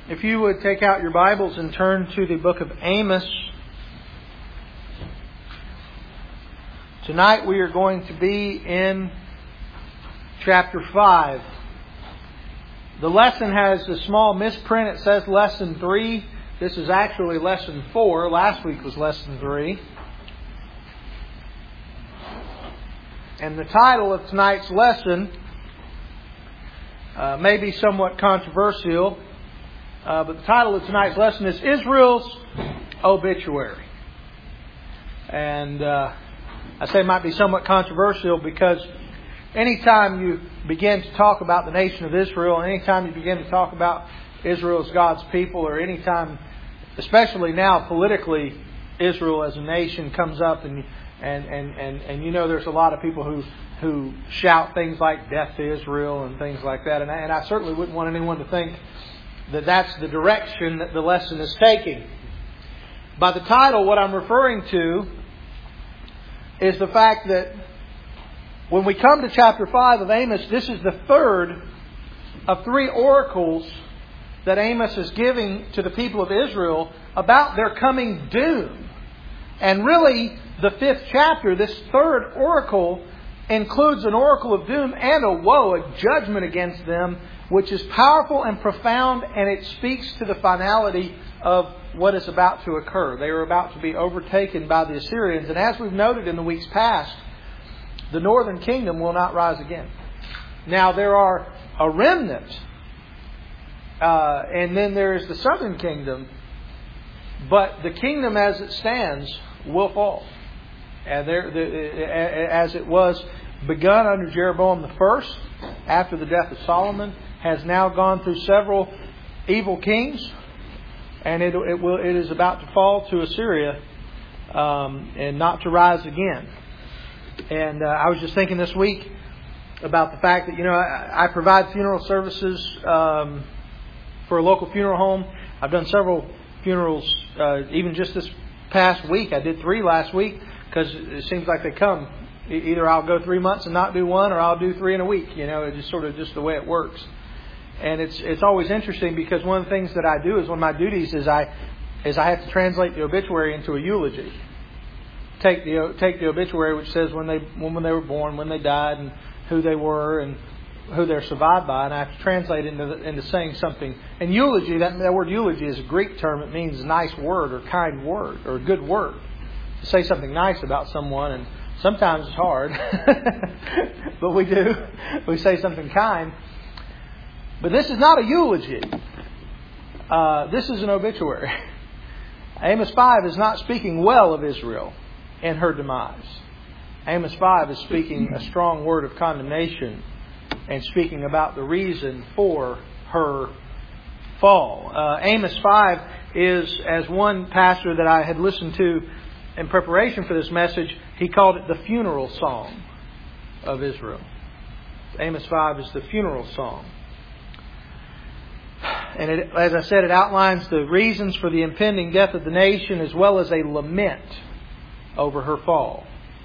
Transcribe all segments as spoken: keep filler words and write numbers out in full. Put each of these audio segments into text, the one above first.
If you would take out your Bibles and turn to the book of Amos. Tonight we are going to be in chapter five. The lesson has a small misprint. It says lesson three. This is actually lesson four. Last week was lesson three. And the title of tonight's lesson uh, may be somewhat controversial. Uh, but the title of tonight's lesson is Israel's Obituary. And uh, I say it might be somewhat controversial because anytime you begin to talk about the nation of Israel, anytime you begin to talk about Israel as God's people, or anytime, especially now politically, Israel as a nation comes up, and and and and, and you know there's a lot of people who who shout things like death to Israel and things like that. And I, and I certainly wouldn't want anyone to think that that's the direction that the lesson is taking. By the title, what I'm referring to is the fact that when we come to chapter five of Amos, this is the third of three oracles that Amos is giving to the people of Israel about their coming doom. And really, the fifth chapter, this third oracle, includes an oracle of doom and a woe, a judgment against them, which is powerful and profound, and it speaks to the finality of what is about to occur. They are about to be overtaken by the Assyrians. And as we've noted in the weeks past, the northern kingdom will not rise again. Now, there are a remnant, uh, and then there is the southern kingdom, but the kingdom as it stands will fall. And there, the, as it was begun under Jeroboam the first, after the death of Solomon, has now gone through several evil kings, and it, it will it is about to fall to Assyria, um, and not to rise again. And uh, I was just thinking this week about the fact that, you know, I, I provide funeral services um, for a local funeral home. I've done several funerals, uh, even just this past week. I did three last week because it seems like they come. Either I'll go three months and not do one, or I'll do three in a week. You know, it's just sort of just the way it works. And it's it's always interesting because one of the things that I do is one of my duties is I is I have to translate the obituary into a eulogy. Take the take the obituary, which says when they when they were born, when they died, and who they were, and who they're survived by, and I have to translate into the, into saying something. And eulogy, that that word eulogy is a Greek term. It means nice word or kind word or a good word. To say something nice about someone, and sometimes it's hard, but we do. We say something kind. But this is not a eulogy. Uh, this is an obituary. Amos five is not speaking well of Israel and her demise. Amos five is speaking a strong word of condemnation and speaking about the reason for her fall. Uh, Amos five is, as one pastor that I had listened to in preparation for this message, he called it the funeral song of Israel. Amos five is the funeral song. And it, as I said, it outlines the reasons for the impending death of the nation, as well as a lament over her fall.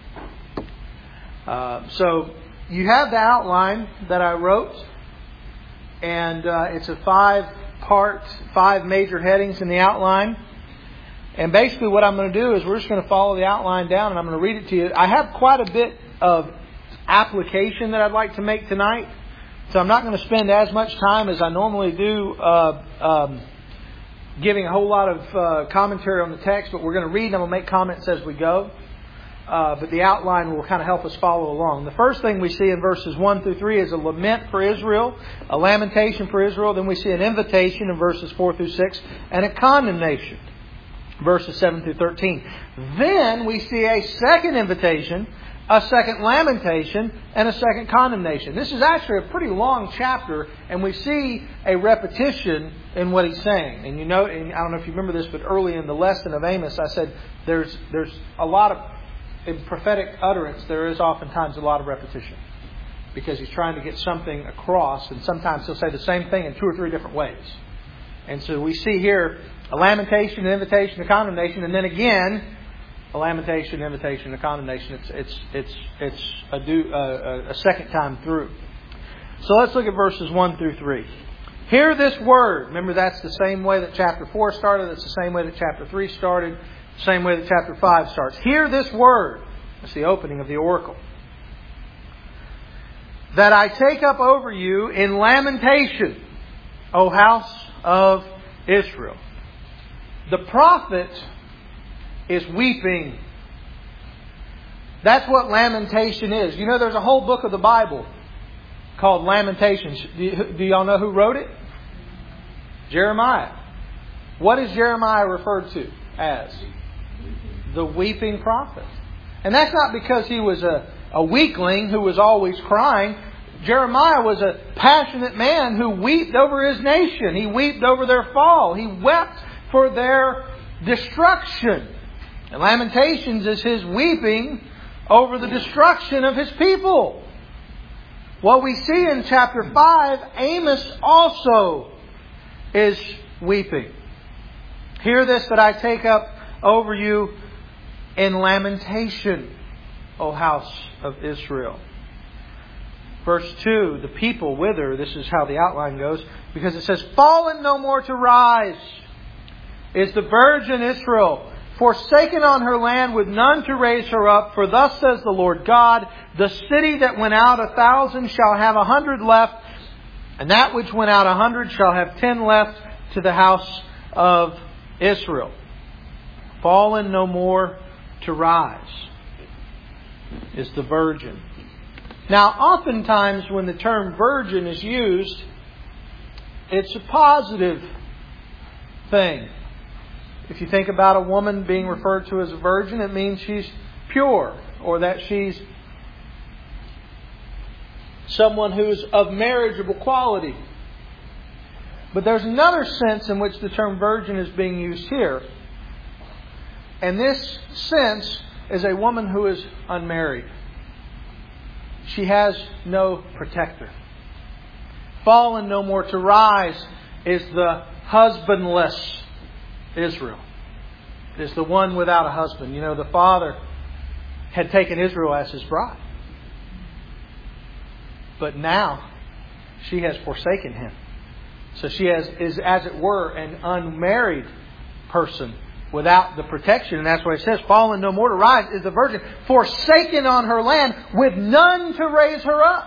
Uh, so you have the outline that I wrote, and uh, it's a five-part, five major headings in the outline. And basically what I'm going to do is we're just going to follow the outline down, and I'm going to read it to you. I have quite a bit of application that I'd like to make tonight. So I'm not going to spend as much time as I normally do uh, um, giving a whole lot of uh, commentary on the text, but we're going to read and I'm going to make comments as we go. Uh, but the outline will kind of help us follow along. The first thing we see in verses one through three is a lament for Israel, a lamentation for Israel. Then we see an invitation in verses four through six, and a condemnation, verses seven through thirteen. Then we see a second invitation, a second lamentation, and a second condemnation. This is actually a pretty long chapter, and we see a repetition in what he's saying. And you know, and I don't know if you remember this, but early in the lesson of Amos, I said there's there's a lot of, in prophetic utterance, there is oftentimes a lot of repetition. Because he's trying to get something across, and sometimes he'll say the same thing in two or three different ways. And so we see here a lamentation, an invitation, a condemnation, and then again a lamentation, invitation, a condemnation. It's it's it's it's a, do, uh, a second time through. So let's look at verses one through three. Hear this word. Remember, that's the same way that chapter four started. That's the same way that chapter three started. The same way that chapter five starts. Hear this word. That's the opening of the oracle. That I take up over you in lamentation, O house of Israel. The prophet is weeping. That's what lamentation is. You know, there's a whole book of the Bible called Lamentations. Do, you, do y'all know who wrote it? Jeremiah. What is Jeremiah referred to as? The weeping prophet. And that's not because he was a, a weakling who was always crying. Jeremiah was a passionate man who wept over his nation. He wept over their fall. He wept for their destruction. And Lamentations is his weeping over the destruction of his people. What we see in chapter five, Amos also is weeping. Hear this that I take up over you in lamentation, O house of Israel. Verse two, the people wither. This is how the outline goes. Because it says, fallen no more to rise is the virgin Israel, forsaken on her land with none to raise her up. For thus says the Lord God, the city that went out a thousand shall have a hundred left, and that which went out a hundred shall have ten left to the house of Israel. Fallen no more to rise is the virgin. Now, oftentimes when the term virgin is used, it's a positive thing. If you think about a woman being referred to as a virgin, it means she's pure, or that she's someone who's of marriageable quality. But there's another sense in which the term virgin is being used here. And this sense is a woman who is unmarried. She has no protector. Fallen no more to rise is the husbandless Israel. Is the one without a husband. You know, the father had taken Israel as his bride. But now she has forsaken him. So she has, is, as it were, an unmarried person without the protection. And that's what it says. Fallen no more to rise is the virgin, forsaken on her land with none to raise her up.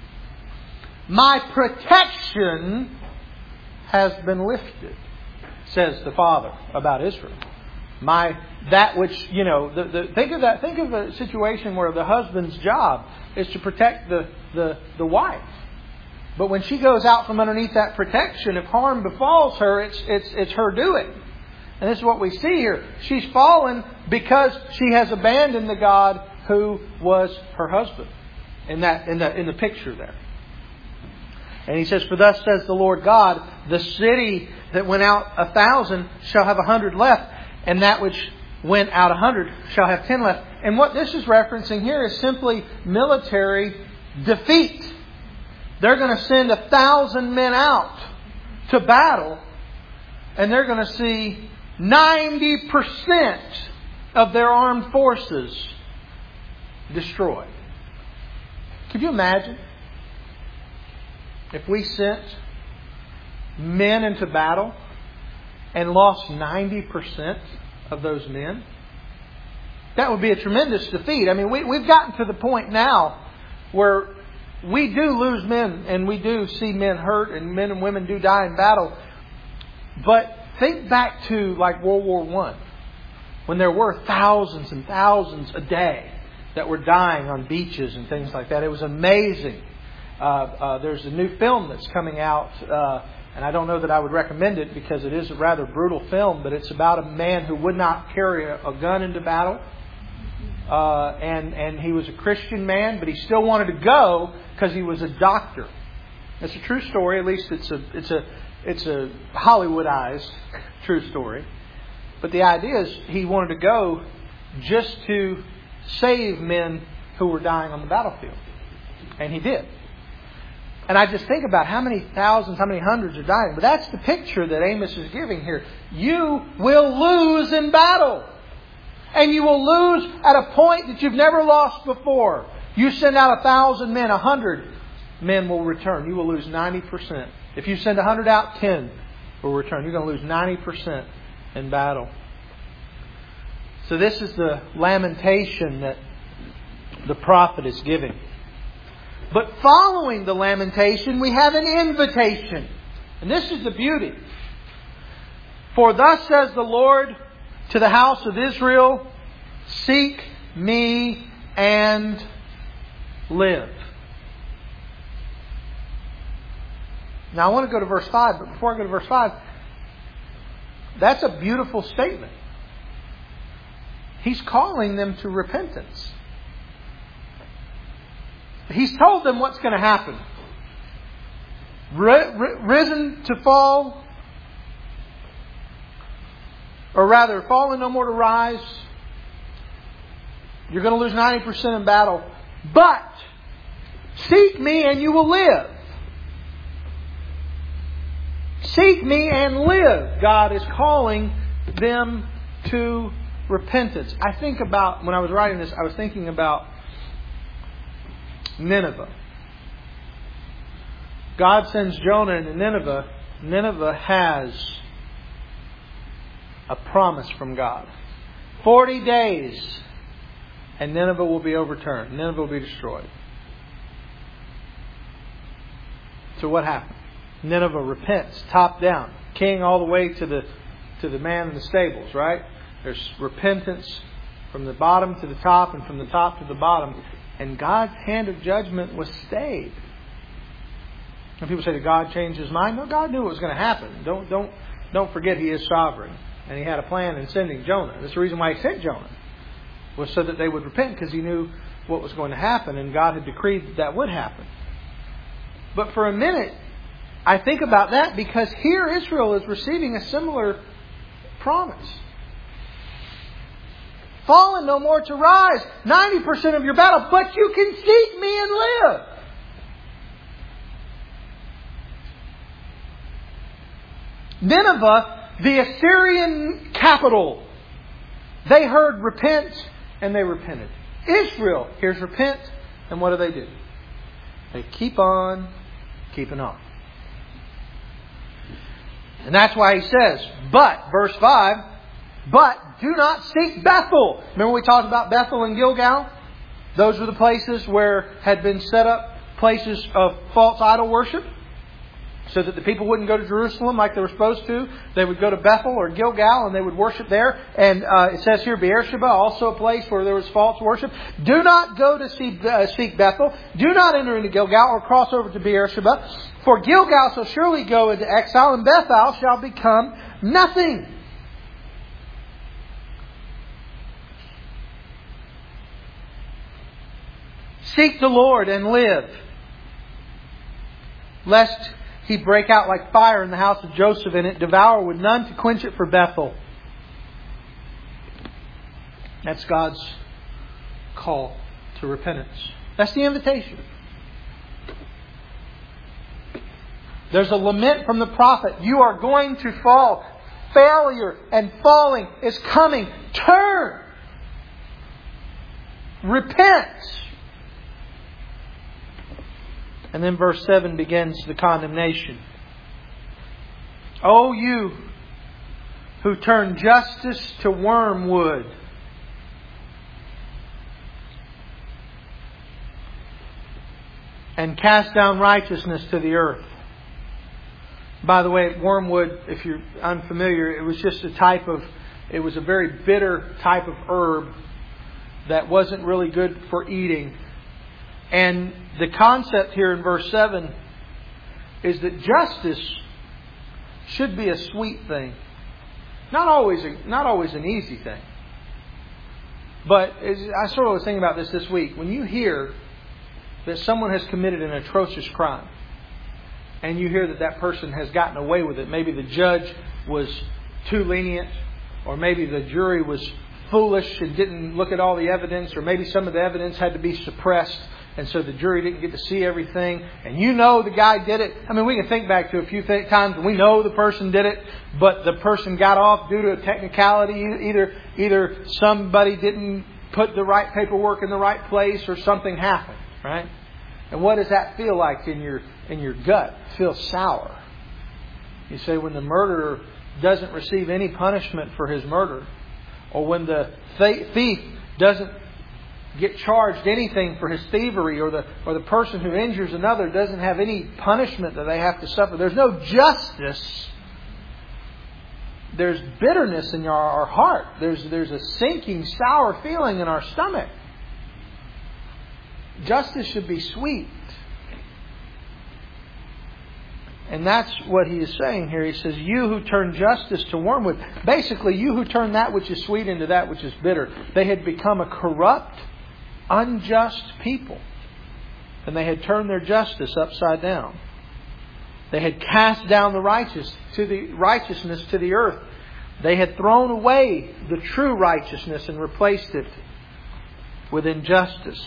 My protection has been lifted, says the Father about Israel. My that which, you know, the, the, think of that. Think of a situation where the husband's job is to protect the, the, the wife. But when she goes out from underneath that protection, if harm befalls her, it's it's it's her doing. And this is what we see here. She's fallen because she has abandoned the God who was her husband. In that in the in the picture there. And he says, for thus says the Lord God, the city that went out a thousand shall have a hundred left, and that which went out a hundred shall have ten left. And what this is referencing here is simply military defeat. They're going to send a thousand men out to battle, and they're going to see ninety percent of their armed forces destroyed. Could you imagine if we sent men into battle and lost ninety percent of those men? That would be a tremendous defeat. I mean, we, we've gotten to the point now where we do lose men and we do see men hurt and men and women do die in battle. But think back to like World War One, when there were thousands and thousands a day that were dying on beaches and things like that. It was amazing. Uh, uh, there's a new film that's coming out, uh, and I don't know that I would recommend it because it is a rather brutal film, but it's about a man who would not carry a, a gun into battle. Uh, and, and he was a Christian man, but he still wanted to go because he was a doctor. It's a true story. At least it's a it's a it's a Hollywoodized true story. But the idea is he wanted to go just to save men who were dying on the battlefield, and he did. And I just think about how many thousands, how many hundreds are dying. But that's the picture that Amos is giving here. You will lose in battle. And you will lose at a point that you've never lost before. You send out a thousand men, a hundred men will return. You will lose ninety percent If you send one hundred out, ten will return. You're going to lose ninety percent in battle. So this is the lamentation that the prophet is giving. But following the lamentation, we have an invitation. And this is the beauty. For thus says the Lord to the house of Israel, seek me and live. Now I want to go to verse five, but before I go to verse five, that's a beautiful statement. He's calling them to repentance. He's told them what's going to happen. Risen to fall, or rather, fallen no more to rise. You're going to lose ninety percent in battle. But seek me and you will live. Seek me and live. God is calling them to repentance. I think about, when I was writing this, I was thinking about Nineveh. God sends Jonah into Nineveh. Nineveh has a promise from God. Forty days and Nineveh will be overturned. Nineveh will be destroyed. So what happened? Nineveh repents, top down. King all the way to the to the man in the stables, right? There's repentance from the bottom to the top and from the top to the bottom. And God's hand of judgment was stayed. And people say, did God change His mind? No, God knew what was going to happen. Don't don't don't forget He is sovereign. And He had a plan in sending Jonah. That's the reason why He sent Jonah. Was so that they would repent, because He knew what was going to happen. And God had decreed that that would happen. But for a minute, I think about that, because here Israel is receiving a similar promise. Fallen no more to rise. ninety percent of your battle. But you can seek me and live. Nineveh, the Assyrian capital. They heard repent and they repented. Israel hears repent, and what do they do? They keep on keeping on. And that's why he says, but, verse five, but do not seek Bethel. Remember we talked about Bethel and Gilgal? Those were the places where had been set up places of false idol worship, so that the people wouldn't go to Jerusalem like they were supposed to. They would go to Bethel or Gilgal and they would worship there. And uh, it says here, Beersheba, also a place where there was false worship. Do not go to see, uh, seek Bethel. Do not enter into Gilgal or cross over to Beersheba. For Gilgal shall surely go into exile, and Bethel shall become nothing. Seek the Lord and live, lest He break out like fire in the house of Joseph, and it devour with none to quench it for Bethel. That's God's call to repentance. That's the invitation. There's a lament from the prophet. You are going to fall. Failure and falling is coming. Turn. Repent. And then verse seven begins the condemnation. O you who turn justice to wormwood, and cast down righteousness to the earth. By the way, wormwood, if you're unfamiliar, it was just a type of, it was a very bitter type of herb that wasn't really good for eating. And the concept here in verse seven is that justice should be a sweet thing. Not always a, not always an easy thing. But I sort of was thinking about this this week. When you hear that someone has committed an atrocious crime, and you hear that that person has gotten away with it, maybe the judge was too lenient, or maybe the jury was foolish and didn't look at all the evidence, or maybe some of the evidence had to be suppressed, and so the jury didn't get to see everything, and you know the guy did it. I mean, we can think back to a few th- times when we know the person did it, but the person got off due to a technicality. Either, either somebody didn't put the right paperwork in the right place, or something happened, right? And what does that feel like in your in your gut? It feels sour. You say when the murderer doesn't receive any punishment for his murder, or when the thief doesn't get charged anything for his thievery, or the or the person who injures another doesn't have any punishment that they have to suffer. There's no justice. There's bitterness in our, our heart. There's there's a sinking, sour feeling in our stomach. Justice should be sweet. And that's what he is saying here. He says, you who turn justice to wormwood. Basically, you who turn that which is sweet into that which is bitter. They had become a corrupt, unjust people. And they had turned their justice upside down. They had cast down the righteous to the righteousness to the earth. They had thrown away the true righteousness and replaced it with injustice.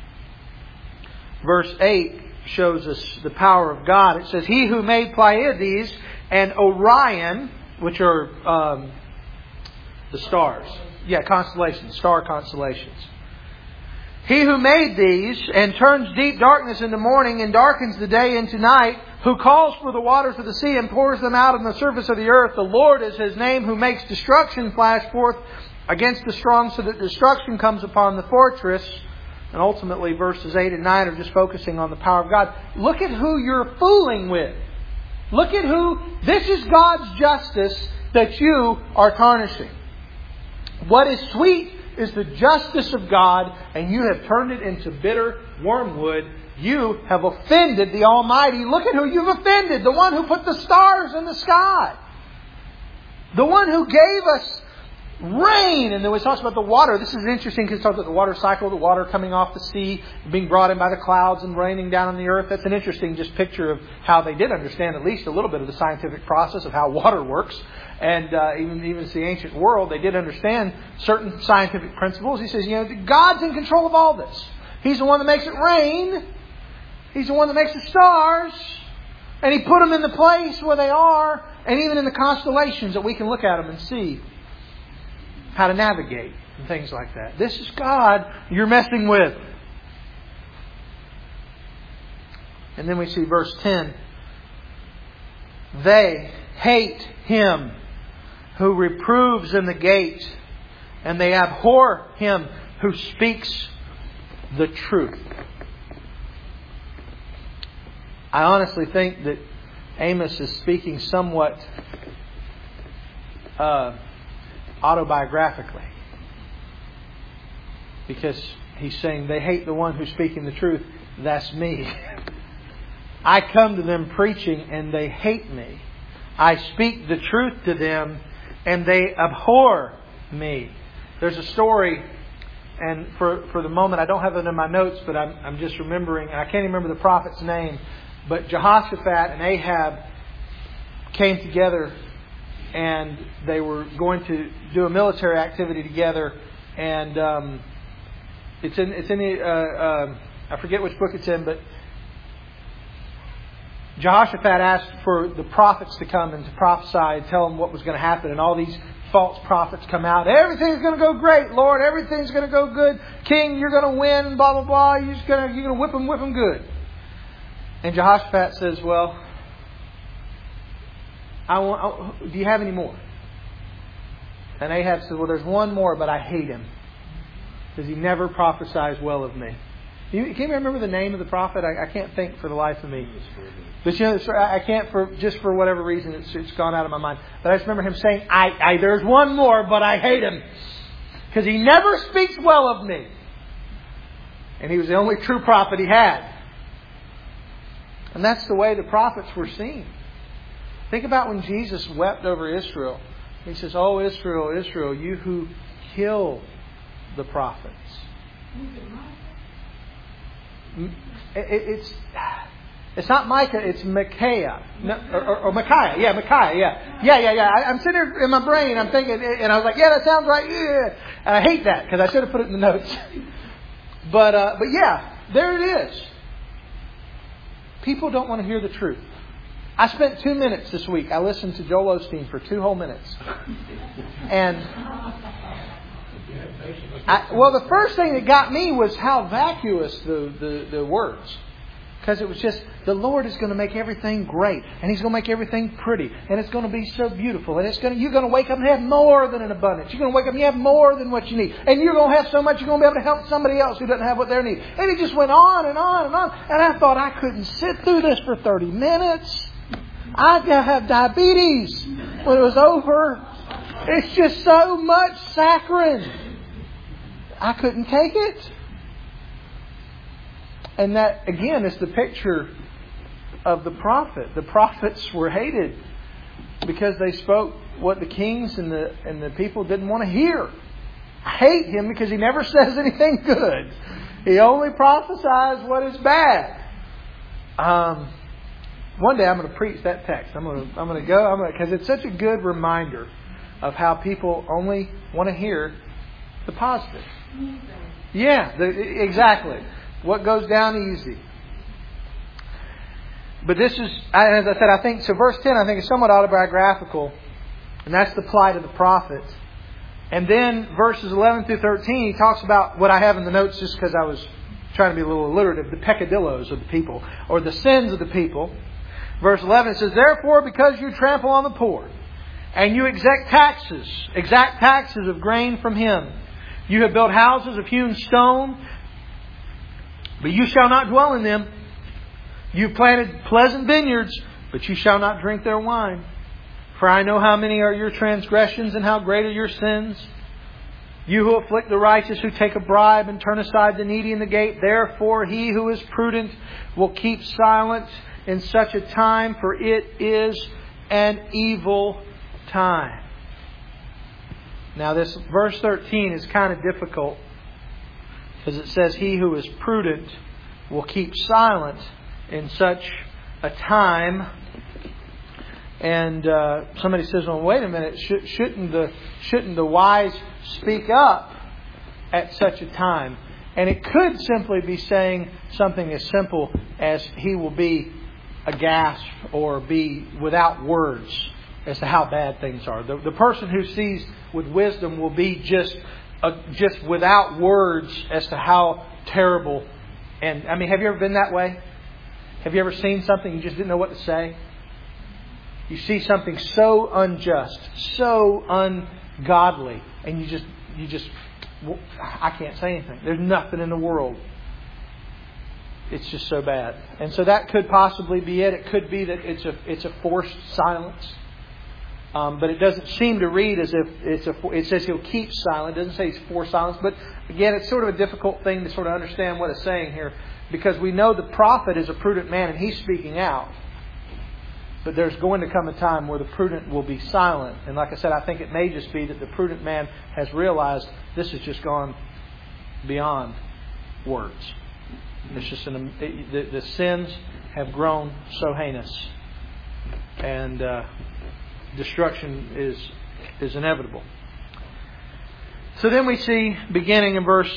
Verse eight shows us the power of God. It says, He who made Pleiades and Orion, which are um, the stars. Yeah, constellations, star constellations. He who made these and turns deep darkness into morning and darkens the day into night, who calls for the waters of the sea and pours them out on the surface of the earth. The Lord is His name, who makes destruction flash forth against the strong, so that destruction comes upon the fortress. And ultimately, verses eight and nine are just focusing on the power of God. Look at who you're fooling with. Look at who... This is God's justice that you are tarnishing. What is sweet is the justice of God, and you have turned it into bitter wormwood. You have offended the Almighty. Look at who you've offended. The one who put the stars in the sky. The one who gave us rain. And then it talks about the water. This is interesting because it talks about the water cycle, the water coming off the sea, being brought in by the clouds and raining down on the earth. That's an interesting just picture of how they did understand at least a little bit of the scientific process of how water works. And uh, even even in the ancient world, they did understand certain scientific principles. He says, you know, God's in control of all this. He's the one that makes it rain. He's the one that makes the stars. And He put them in the place where they are. And even in the constellations that we can look at them and see how to navigate and things like that. This is God you're messing with. And then we see verse ten. They hate Him who reproves in the gate, and they abhor Him who speaks the truth. I honestly think that Amos is speaking somewhat uh, autobiographically. Because he's saying they hate the one who's speaking the truth. That's me. I come to them preaching and they hate me. I speak the truth to them and they abhor me. There's a story, and for, for the moment I don't have it in my notes, but I'm, I'm just remembering, I can't even remember the prophet's name, but Jehoshaphat and Ahab came together and they were going to do a military activity together, and um, it's in it's in the uh, uh, I forget which book it's in, but Jehoshaphat asked for the prophets to come and to prophesy and tell them what was going to happen, and all these false prophets come out. Everything's going to go great, Lord. Everything's going to go good. King, you're going to win. Blah blah blah. You're just going to you're going to whip them, whip them good. And Jehoshaphat says, "Well, I want. I, do you have any more?" And Ahab says, "Well, there's one more, but I hate him because he never prophesies well of me." You, can you remember the name of the prophet? I, I can't think for the life of me. But you know, I can't for just for whatever reason it's, it's gone out of my mind. But I just remember him saying, I, I "There's one more, but I hate him because he never speaks well of me." And he was the only true prophet he had. And that's the way the prophets were seen. Think about when Jesus wept over Israel. He says, "Oh Israel, Israel, you who kill the prophets." It's it's not Micah, it's Micaiah. No, or, or, or Micaiah. Yeah, Micaiah. Yeah. Yeah, yeah, yeah. I, I'm sitting here in my brain, I'm thinking, and I was like, yeah, that sounds right. Yeah. And I hate that because I should have put it in the notes. But, uh, but yeah, there it is. People don't want to hear the truth. I spent two minutes this week. I listened to Joel Osteen for two whole minutes. And I, well, the first thing that got me was how vacuous the, the, the words. Because it was just, the Lord is going to make everything great. And He's going to make everything pretty. And it's going to be so beautiful. And it's going to, you're going to wake up and have more than an abundance. You're going to wake up and you have more than what you need. And you're going to have so much you're going to be able to help somebody else who doesn't have what they need. And it just went on and on and on. And I thought I couldn't sit through this for thirty minutes. I'd have diabetes when it was over. It's just so much saccharine. I couldn't take it. And that, again, is the picture of the prophet. The prophets were hated because they spoke what the kings and the and the people didn't want to hear. I hate him because he never says anything good. He only prophesies what is bad. Um, one day I'm going to preach that text. I'm going to I'm going to go. I'm going because it's such a good reminder of how people only want to hear the positive. Yeah, the, exactly. What goes down easy. But this is, as I said, I think, so verse ten I think is somewhat autobiographical. And that's the plight of the prophets. And then verses eleven through thirteen, he talks about what I have in the notes just because I was trying to be a little alliterative, the peccadillos of the people, or the sins of the people. Verse eleven, it says, therefore, because you trample on the poor, and you exact taxes, exact taxes of grain from him, you have built houses of hewn stone, but you shall not dwell in them. You planted pleasant vineyards, but you shall not drink their wine. For I know how many are your transgressions and how great are your sins. You who afflict the righteous, who take a bribe and turn aside the needy in the gate. Therefore he who is prudent will keep silent in such a time, for it is an evil time. Now this verse thirteen is kind of difficult, because it says he who is prudent will keep silent in such a time. And uh, somebody says, well, wait a minute, Sh- shouldn't the shouldn't the wise speak up at such a time? And it could simply be saying something as simple as he will be aghast or be without words as to how bad things are. The, the person who sees with wisdom will be just uh, just without words as to how terrible. And I mean, have you ever been that way? Have you ever seen something you just didn't know what to say? You see something so unjust, so ungodly, and you just, you just, I can't say anything. There's nothing in the world. It's just so bad. And so that could possibly be it. It could be that it's a, it's a forced silence. Um, but it doesn't seem to read as if it's a, it says he'll keep silent. It doesn't say he's forced silence. But again, it's sort of a difficult thing to sort of understand what it's saying here, because we know the prophet is a prudent man and he's speaking out. But there's going to come a time where the prudent will be silent. And like I said, I think it may just be that the prudent man has realized this has just gone beyond words. It's just an, it, the, the sins have grown so heinous, and uh, destruction is is inevitable. So then we see, beginning in verse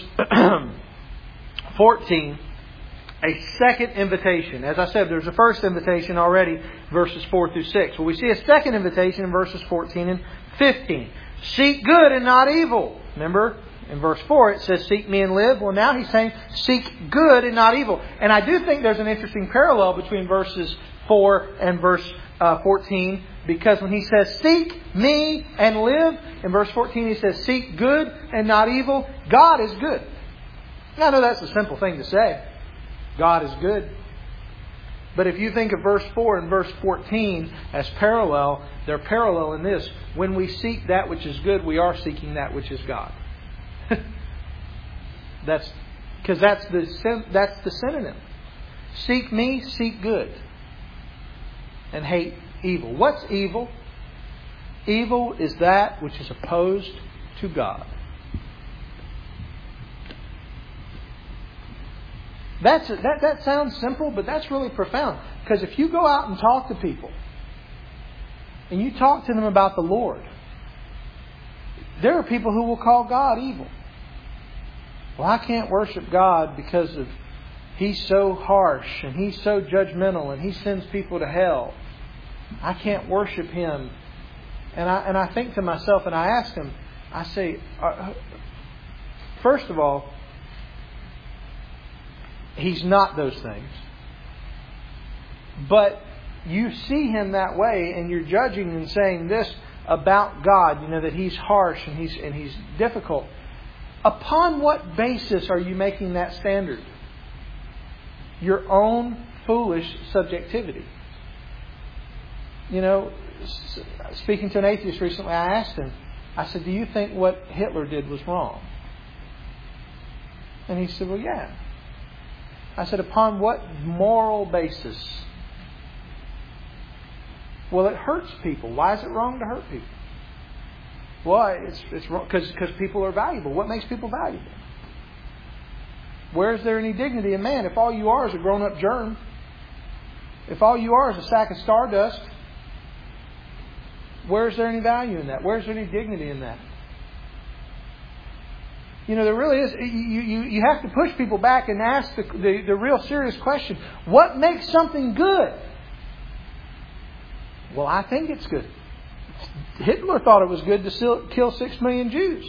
fourteen, a second invitation. As I said, there's a first invitation already, verses four through six. Well, we see a second invitation in verses fourteen and fifteen. Seek good and not evil. Remember, in verse four it says, seek me and live. Well, now he's saying, seek good and not evil. And I do think there's an interesting parallel between verses four and verse uh, fourteen. Because when he says, seek me and live, in verse fourteen he says, seek good and not evil. God is good. Now, I know that's a simple thing to say. God is good. But if you think of verse four and verse fourteen as parallel, they're parallel in this. When we seek that which is good, we are seeking that which is God. that's because that's the that's the synonym. Seek me, seek good, and hate evil. What's evil? Evil is that which is opposed to God. That's that, that sounds simple, but that's really profound. Because if you go out and talk to people, and you talk to them about the Lord, there are people who will call God evil. Well, I can't worship God because of He's so harsh, and He's so judgmental, and He sends people to hell. I can't worship Him. And I and I think to myself, and I ask Him, I say, first of all, He's not those things. but you see him that way and you're judging and saying this about God, you know, that He's harsh and He's and He's difficult. Upon what basis are you making that standard? Your own foolish subjectivity. You know, speaking to an atheist recently, I asked him, I said, do you think what Hitler did was wrong? And he said, well, yeah. I said, upon what moral basis? Well, it hurts people. Why is it wrong to hurt people? Well, it's it's wrong because because people are valuable. What makes people valuable? Where is there any dignity in man if all you are is a grown-up germ? If all you are is a sack of stardust, where is there any value in that? Where is there any dignity in that? You know, there really is. You, you, you have to push people back and ask the, the, the real serious question. What makes something good? Well, I think it's good. Hitler thought it was good to kill six million Jews.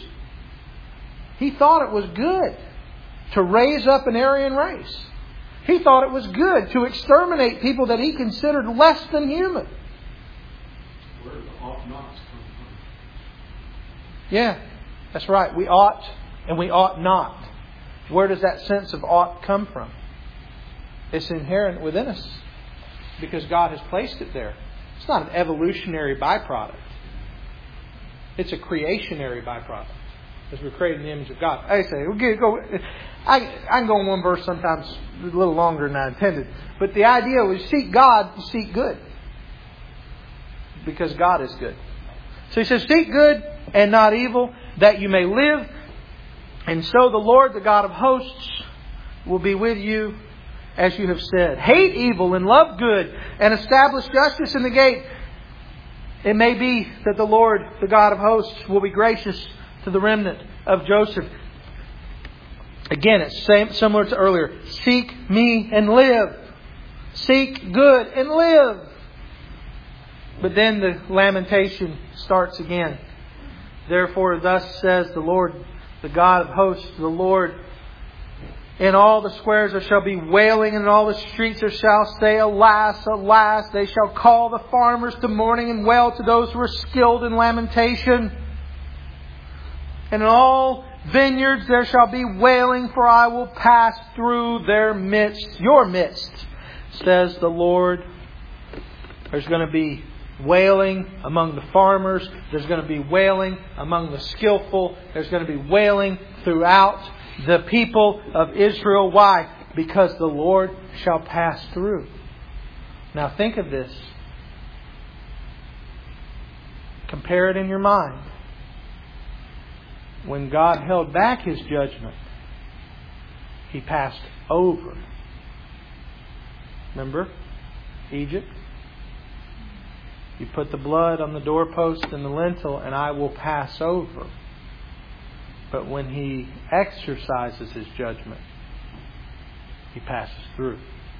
He thought it was good to raise up an Aryan race. He thought it was good to exterminate people that he considered less than human. Where the ought-nots come from. Yeah, that's right. We ought and we ought not. Where does that sense of ought come from? It's inherent within us because God has placed it there. It's not an evolutionary byproduct. It's a creationary byproduct. As we're created in the image of God. I say, we'll get, go, I, I can go on one verse sometimes a little longer than I intended. But the idea was seek God, seek good. Because God is good. So He says, seek good and not evil, that you may live. And so the Lord, the God of hosts, will be with you, as you have said. Hate evil and love good, and establish justice in the gate. It may be that the Lord, the God of hosts, will be gracious to the remnant of Joseph. Again, it's same, similar to earlier. Seek me and live. Seek good and live. But then the lamentation starts again. Therefore, thus says the Lord, the God of hosts, the Lord, in all the squares there shall be wailing, and in all the streets there shall say, alas, alas. They shall call the farmers to mourning and wail to those who are skilled in lamentation. And in all vineyards there shall be wailing, for I will pass through their midst, your midst, says the Lord. There's going to be wailing among the farmers. There's going to be wailing among the skillful. There's going to be wailing throughout the people of Israel. Why? Because the Lord shall pass through. Now think of this. Compare it in your mind. When God held back His judgment, He passed over. Remember? Egypt. You put the blood on the doorpost and the lintel, and I will pass over. But when He exercises His judgment, He passes through.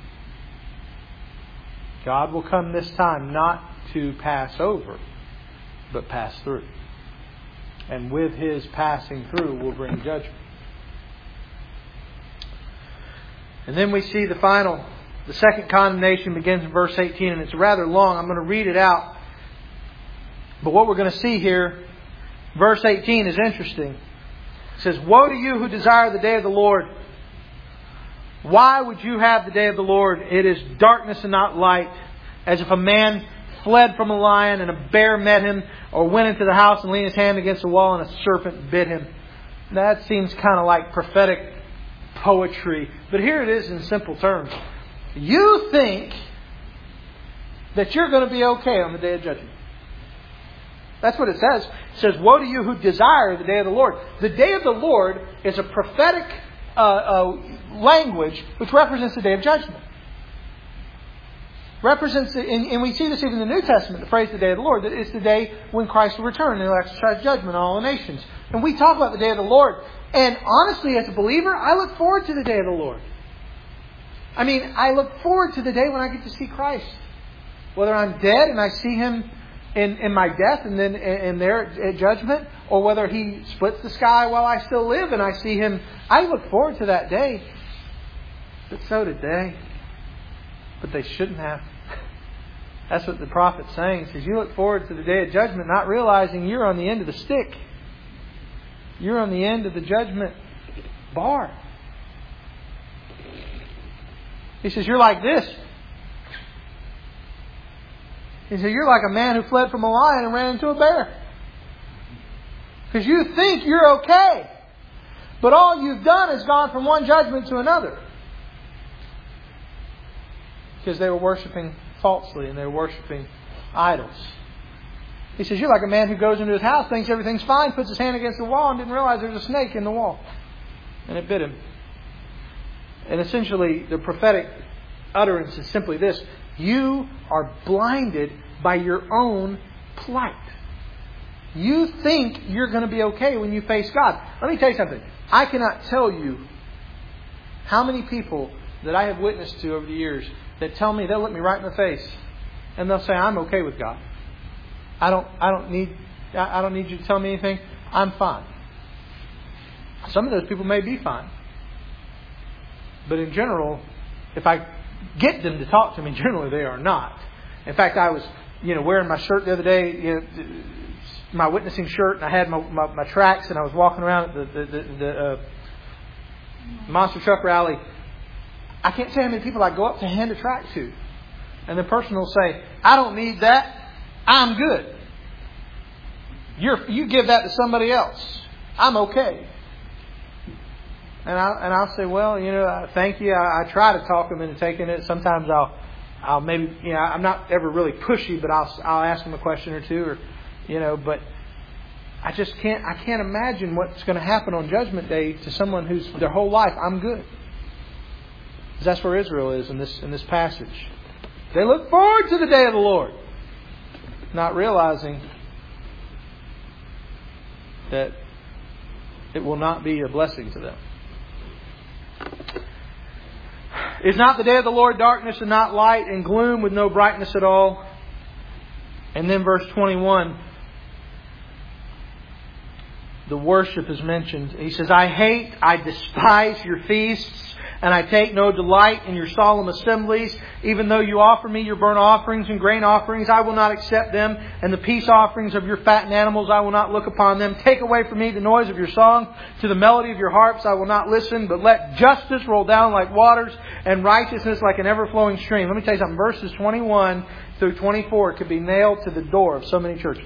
God will come this time not to pass over, but pass through. And with His passing through will bring judgment. And then we see the final, the second condemnation begins in verse eighteen, and it's rather long. I'm going to read it out. But what we're going to see here, verse eighteen is interesting. It says, woe to you who desire the day of the Lord. Why would you have the day of the Lord? It is darkness and not light. As if a man fled from a lion and a bear met him, or went into the house and leaned his hand against the wall and a serpent bit him. That seems kind of like prophetic poetry. But here it is in simple terms. You think that you're going to be okay on the day of judgment. That's what it says. It says, woe to you who desire the day of the Lord. The day of the Lord is a prophetic uh, uh, language which represents the day of judgment. Represents, and, and we see this even in the New Testament, the phrase the day of the Lord. It's the day when Christ will return and He'll exercise judgment on all the nations. And we talk about the day of the Lord. And honestly, as a believer, I look forward to the day of the Lord. I mean, I look forward to the day when I get to see Christ. Whether I'm dead and I see Him in, in my death and then in there at judgment, or whether He splits the sky while I still live and I see Him. I look forward to that day. But so did they. But they shouldn't have. That's what the prophet's saying. He says, you look forward to the day of judgment, not realizing you're on the end of the stick. You're on the end of the judgment bar. He says, you're like this. He said, you're like a man who fled from a lion and ran into a bear. Because you think you're okay. But all you've done is gone from one judgment to another. Because they were worshiping falsely and they were worshiping idols. He says, you're like a man who goes into his house, thinks everything's fine, puts his hand against the wall and didn't realize there's a snake in the wall. And it bit him. And essentially, the prophetic utterance is simply this. You are blinded by your own plight. You think you're going to be okay when you face God. Let me tell you something. I cannot tell you how many people that I have witnessed to over the years that tell me, they'll look me right in the face and they'll say, I'm okay with God. I don't I don't need I don't need you to tell me anything. I'm fine. Some of those people may be fine. But in general, if I get them to talk to me, generally they are not. In fact, I was, you know, wearing my shirt the other day, you know, my witnessing shirt, and I had my, my, my tracks, and I was walking around at the, the, the, the uh, Monster Truck Rally. I can't tell you how many people I go up to hand a track to. And the person will say, I don't need that. I'm good. You're, you give that to somebody else. I'm okay. And, I, and I'll say, well, you know, thank you. I, I try to talk them into taking it. Sometimes I'll, I'll maybe, you know, I'm not ever really pushy, but I'll, I'll ask them a question or two, or, you know, but I just can't, I can't imagine what's going to happen on Judgment Day to someone who's their whole life, I'm good. Because that's where Israel is in this, in this passage. They look forward to the day of the Lord, not realizing that it will not be a blessing to them. Is not the day of the Lord darkness and not light, and gloom with no brightness at all? And then verse twenty-one, the worship is mentioned. He says, I hate, I despise your feasts, and I take no delight in your solemn assemblies. Even though you offer me your burnt offerings and grain offerings, I will not accept them. And the peace offerings of your fattened animals, I will not look upon them. Take away from me the noise of your song. To the melody of your harps, I will not listen. But let justice roll down like waters and righteousness like an ever-flowing stream. Let me tell you something. Verses twenty-one through twenty-four could be nailed to the door of so many churches.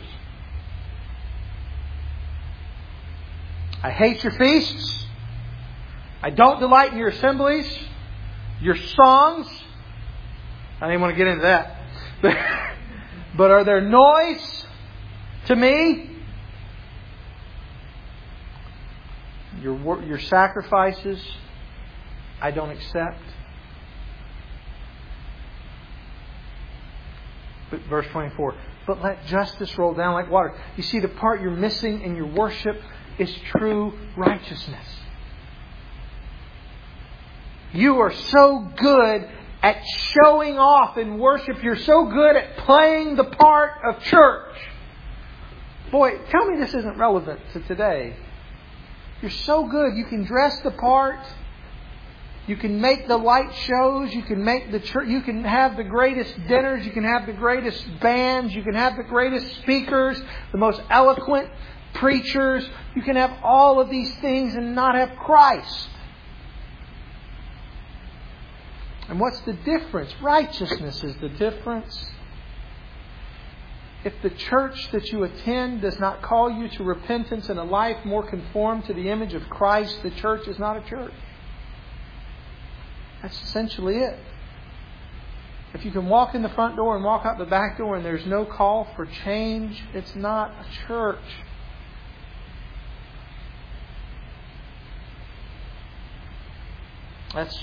I hate your feasts. I don't delight in your assemblies, your songs. I didn't want to get into that. But are there noise to me? Your, your sacrifices, I don't accept. But verse twenty-four, but let justice roll down like water. You see, the part you're missing in your worship is true righteousness. You are so good at showing off in worship. You're so good at playing the part of church. Boy, tell me this isn't relevant to today. You're so good. You can dress the part. You can make the light shows. You can make the church. You can have the greatest dinners. You can have the greatest bands. You can have the greatest speakers, the most eloquent preachers. You can have all of these things and not have Christ. And what's the difference? Righteousness is the difference. If the church that you attend does not call you to repentance and a life more conformed to the image of Christ, the church is not a church. That's essentially it. If you can walk in the front door and walk out the back door and there's no call for change, it's not a church. That's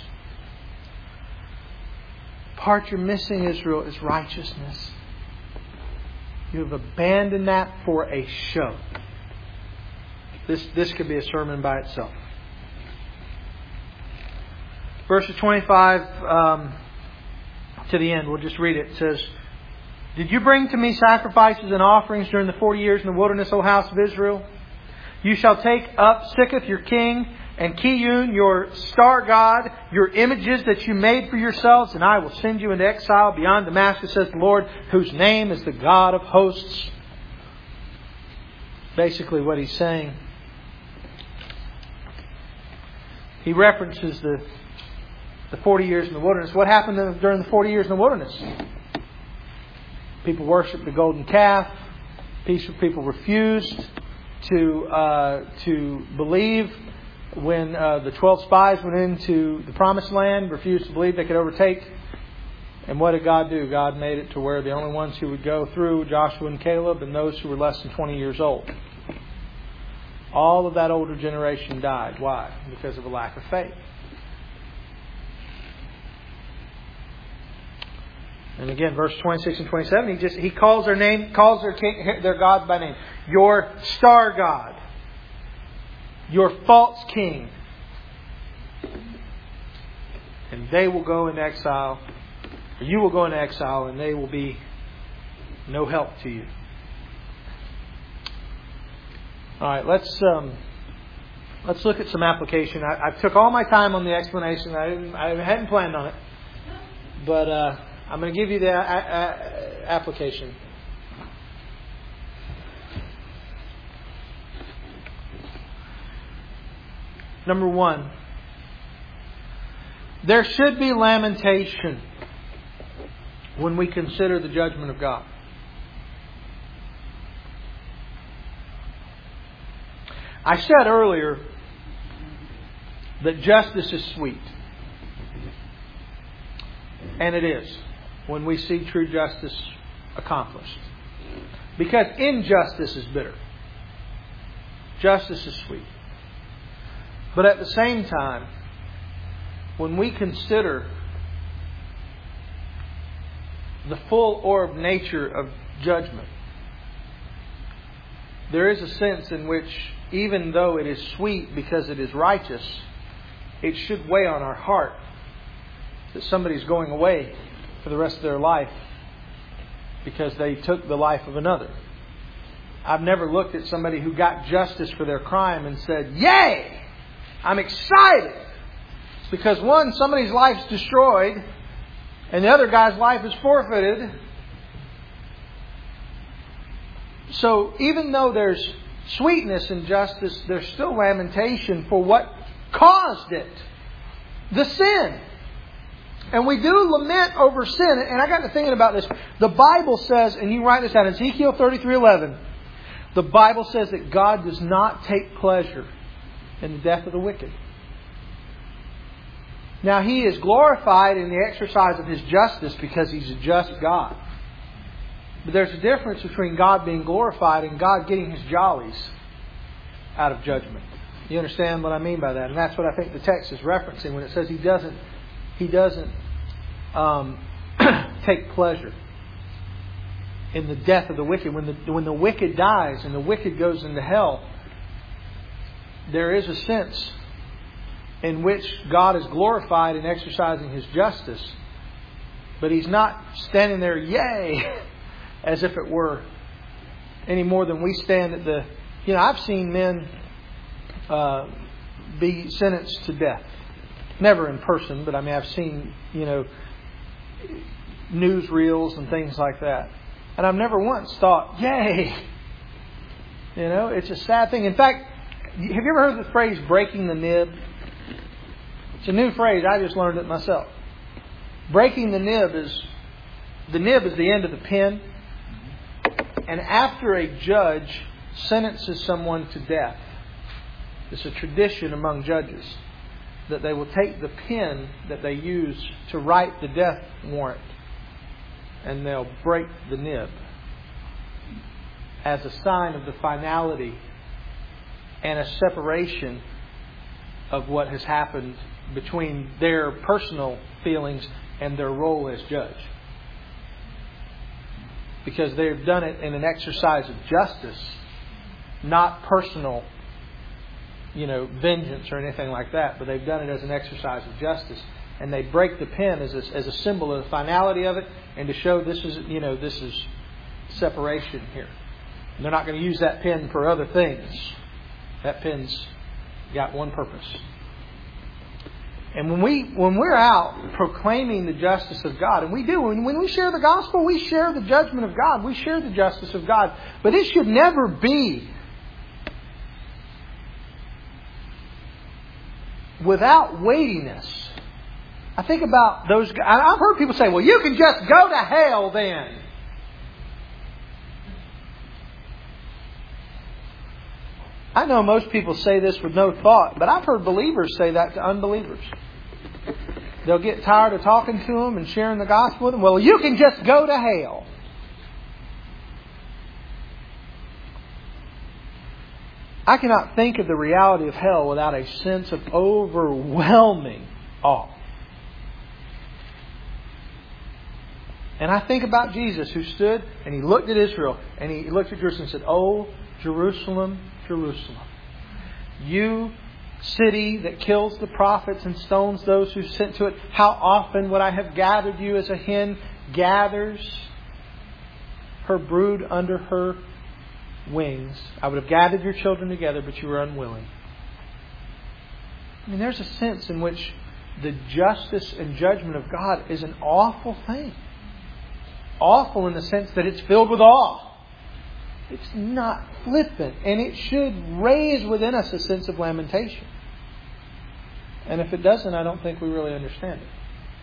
part you're missing, Israel, is righteousness. You have abandoned that for a show. This, this could be a sermon by itself. Verses twenty-five um, to the end, we'll just read it. It says, did you bring to me sacrifices and offerings during the forty years in the wilderness, O house of Israel? You shall take up Sikkoth your king and Kiyun, your star god, your images that you made for yourselves, and I will send you into exile beyond Damascus, says the Lord, whose name is the God of hosts. Basically what he's saying. He references the, the forty years in the wilderness. What happened during the forty years in the wilderness? People worshipped the golden calf. People refused to uh, to believe when uh, the twelve spies went into the promised land, refused to believe they could overtake. And what did God do? God made it to where the only ones who would go through, Joshua and Caleb, and those who were less than twenty years old. All of that older generation died. Why? Because of a lack of faith. And again, verse twenty-six and twenty-seven, he just he calls their name, calls their king, their God by name. Your star god, your false king, and they will go into exile. Or you will go into exile, and they will be no help to you. All right, let's um, let's look at some application. I, I took all my time on the explanation. I didn't, I hadn't planned on it, but uh, I'm going to give you the a, a, application. Number one, there should be lamentation when we consider the judgment of God. I said earlier that justice is sweet. And it is when we see true justice accomplished. Because injustice is bitter. Justice is sweet. But at the same time, when we consider the full orb nature of judgment, there is a sense in which, even though it is sweet because it is righteous, it should weigh on our heart that somebody's going away for the rest of their life because they took the life of another. I've never looked at somebody who got justice for their crime and said, "Yay! I'm excited." It's because one, somebody's life's destroyed and the other guy's life is forfeited. So even though there's sweetness in justice, there's still lamentation for what caused it. The sin. And we do lament over sin. And I got to thinking about this. The Bible says, and you write this down, Ezekiel thirty-three eleven. The Bible says that God does not take pleasure in the death of the wicked. Now, He is glorified in the exercise of His justice because He's a just God. But there's a difference between God being glorified and God getting His jollies out of judgment. You understand what I mean by that? And that's what I think the text is referencing when it says He doesn't He doesn't um, take pleasure in the death of the wicked. When the when the wicked dies and the wicked goes into hell, there is a sense in which God is glorified in exercising His justice. But He's not standing there, yay, as if it were any more than we stand at the... You know, I've seen men uh, be sentenced to death. Never in person, but I mean, I've seen, you know, newsreels and things like that. And I've never once thought, yay! You know, it's a sad thing. In fact, have you ever heard the phrase breaking the nib? It's a new phrase. I just learned it myself. Breaking the nib is, the nib is the end of the pen. And after a judge sentences someone to death, it's a tradition among judges that they will take the pen that they use to write the death warrant and they'll break the nib as a sign of the finality and a separation of what has happened between their personal feelings and their role as judge. Because they've done it in an exercise of justice, not personal, you know, vengeance or anything like that, but they've done it as an exercise of justice. And they break the pen as a, as a symbol of the finality of it and to show this is, you know, this is separation here. And they're not going to use that pen for other things. That pen's got one purpose. And when we when we're out proclaiming the justice of God, and we do, when, when we share the gospel, we share the judgment of God, we share the justice of God. But it should never be without weightiness. I think about those guys. I've heard people say, well, you can just go to hell then. I know most people say this with no thought, but I've heard believers say that to unbelievers. They'll get tired of talking to them and sharing the gospel with them. Well, you can just go to hell. I cannot think of the reality of hell without a sense of overwhelming awe. And I think about Jesus, who stood and He looked at Israel and He looked at Jerusalem and said, "Oh, Jerusalem, Jerusalem, you city that kills the prophets and stones those who sent to it, how often would I have gathered you as a hen gathers her brood under her wings? I would have gathered your children together, but you were unwilling." I mean, there's a sense in which the justice and judgment of God is an awful thing. Awful in the sense that it's filled with awe. It's not flippant, and it should raise within us a sense of lamentation. And if it doesn't, I don't think we really understand it.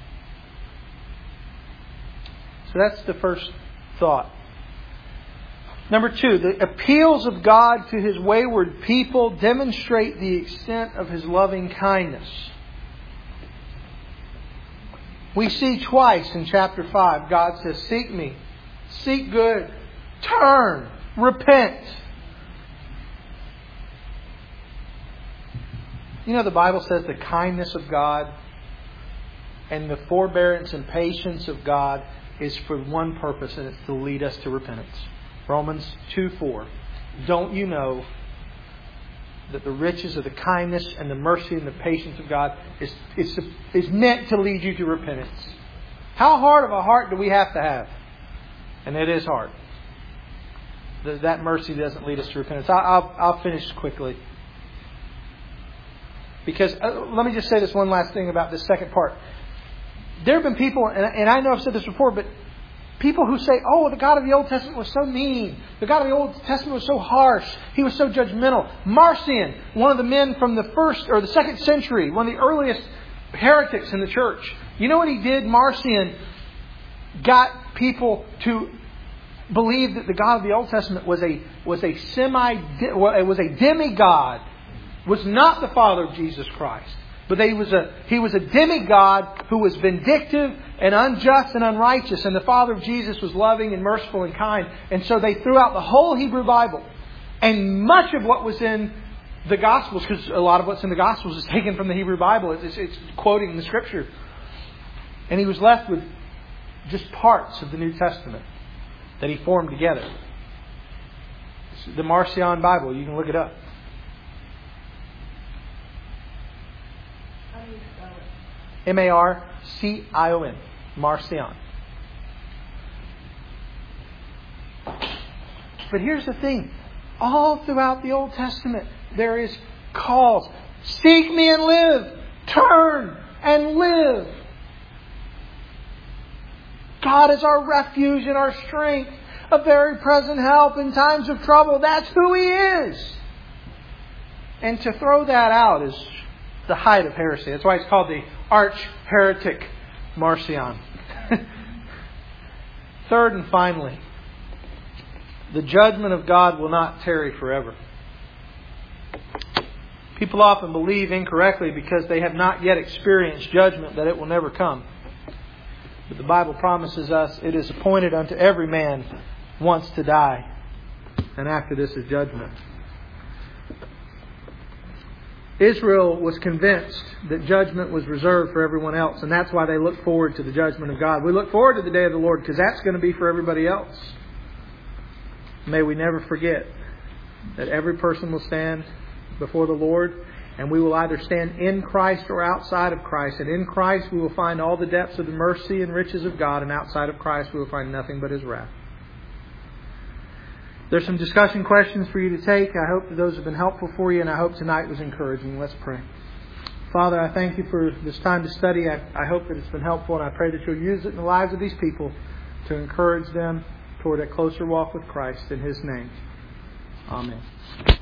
So that's the first thought. Number two, the appeals of God to His wayward people demonstrate the extent of His loving kindness. We see twice in chapter five, God says, "Seek me, seek good, turn, repent." You know, the Bible says the kindness of God and the forbearance and patience of God is for one purpose, and it's to lead us to repentance. Romans two four. Don't you know that the riches of the kindness and the mercy and the patience of God is, is, is meant to lead you to repentance? How hard of a heart do we have to have? And it is hard. That mercy doesn't lead us to repentance. I'll, I'll, I'll finish quickly. Because uh, let me just say this one last thing about this second part. There have been people, and, and I know I've said this before, but people who say, "Oh, the God of the Old Testament was so mean. The God of the Old Testament was so harsh. He was so judgmental." Marcion, one of the men from the first or the second century, one of the earliest heretics in the church. You know what he did? Marcion got people to believe that the God of the Old Testament was a was a semi well, it was a demigod, was not the Father of Jesus Christ, but he was a he was a demigod who was vindictive and unjust and unrighteous, and the Father of Jesus was loving and merciful and kind. And so they threw out the whole Hebrew Bible, and much of what was in the Gospels, because a lot of what's in the Gospels is taken from the Hebrew Bible. It's, it's quoting the Scripture, and he was left with just parts of the New Testament that he formed together. It's the Marcion Bible. You can look it up. How do you spell it? M A R C I O N. Marcion. But here's the thing. All throughout the Old Testament, there is calls. Seek me and live. Turn and live. God is our refuge and our strength, a very present help in times of trouble. That's who He is. And to throw that out is the height of heresy. That's why it's called the arch heretic Marcion. Third and finally, the judgment of God will not tarry forever. People often believe incorrectly because they have not yet experienced judgment that it will never come. But the Bible promises us it is appointed unto every man once to die, and after this is judgment. Israel was convinced that judgment was reserved for everyone else, and that's why they look forward to the judgment of God. We look forward to the day of the Lord because that's going to be for everybody else. May we never forget that every person will stand before the Lord, and we will either stand in Christ or outside of Christ. And in Christ we will find all the depths of the mercy and riches of God, and outside of Christ we will find nothing but His wrath. There's some discussion questions for you to take. I hope that those have been helpful for you, and I hope tonight was encouraging. Let's pray. Father, I thank you for this time to study. I, I hope that it's been helpful, and I pray that you'll use it in the lives of these people to encourage them toward a closer walk with Christ. In His name, amen.